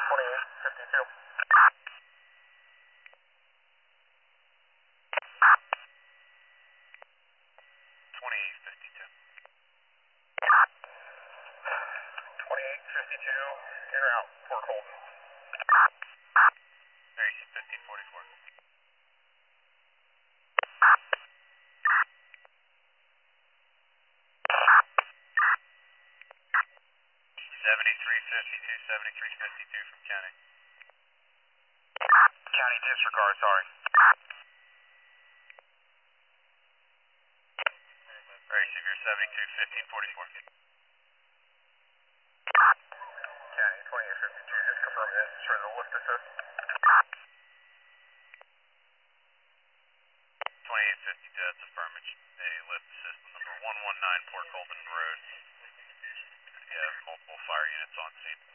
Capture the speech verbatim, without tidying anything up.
twenty-eight fifty-two. twenty-eight fifty-two. twenty-eight fifty-two, in or out, Port Colton. There you see fifteen forty-four. seventy-three fifty-two, seventy-three fifty-two from county. County disregard, sorry. Alright, Severe seventy-two fifteen forty-four. County twenty-eight fifty-two, just confirm that, sure the lift assist. twenty-eight fifty-two, that's affirmation. They lift system number one one nine Port Colton Road. Yeah, multiple fire units on scene.